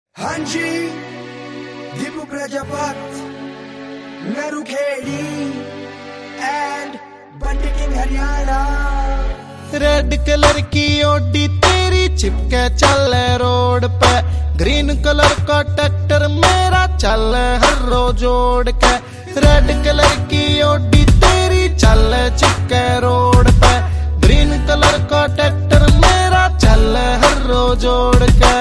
हाँ जी, Deepu Prajapat, Naru Khedi and Bunty king Haryana. Red colour की ओडी तेरी चिपके चल रोड पे, ग्रीन कलर का ट्रैक्टर मेरा चल हर रोज जोड़ के। रेड कलर की ओडी तेरी चल चिपके रोड पे, ग्रीन कलर का ट्रैक्टर मेरा चल हर रोज जोड़ के।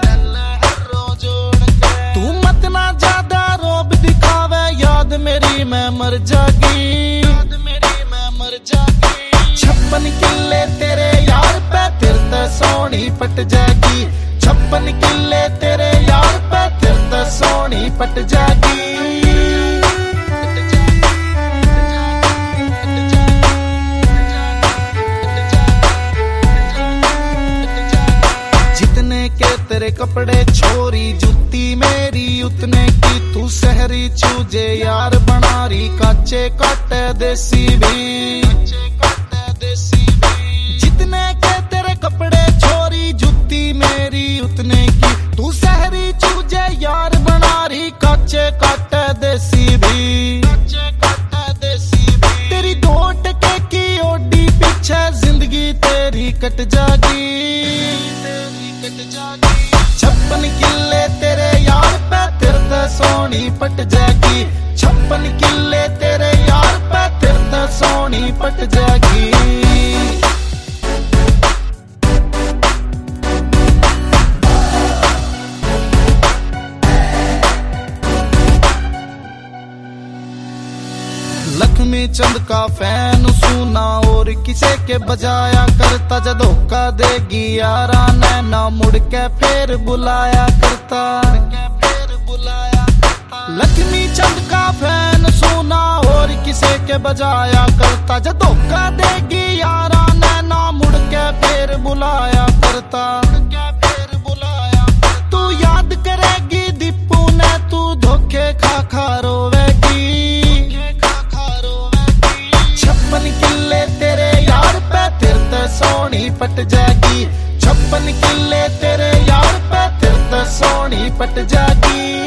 तू मत ना ज्यादा रोब दिखावे, याद मेरी मैं मर जागी, याद मेरी मैं मर जागी। 56 किले तेरे यार पे तिरते सोनी पट जागी, 56 किले तेरे यार पे तिरते सोनी पट जागी। जितने के तेरे कपड़े छोरी जुत्ती मेरी उतने की, तू शहरी चूजे यार बना रही काचे काटे देसी भी। जितने के तेरे कपड़े छोरी जुत्ती मेरी उतने की, तू शहरी चूजे यार बना रही काचे काटे देसी भी। तेरी 2 टके की ओडी पीछे जिंदगी तेरी कट जागी, 56 किले तेरे यार पे तिरते सोनी पट जागी, 56 किले तेरे यार पे तिरते सोनी पट जागी। लक्ष्मी चंद का फैन सुना और किसे के बजाया करता, जब धोखा देगी यारा नैना मुड़ के फिर बुलाया करता। लक्ष्मी चंद का फैन सुना और किसे के बजाया करता, जब धोखा देगी यारा नैना मुड़ के फिर बुलाया करता। तू याद करेगी दीपू ने, तू धोखे खा खा रोवेगी। 56 किले तेरे यार पे तिरते सोनी पट जागी, 56 किले तेरे यार पे तिरते सोनी पट जागी।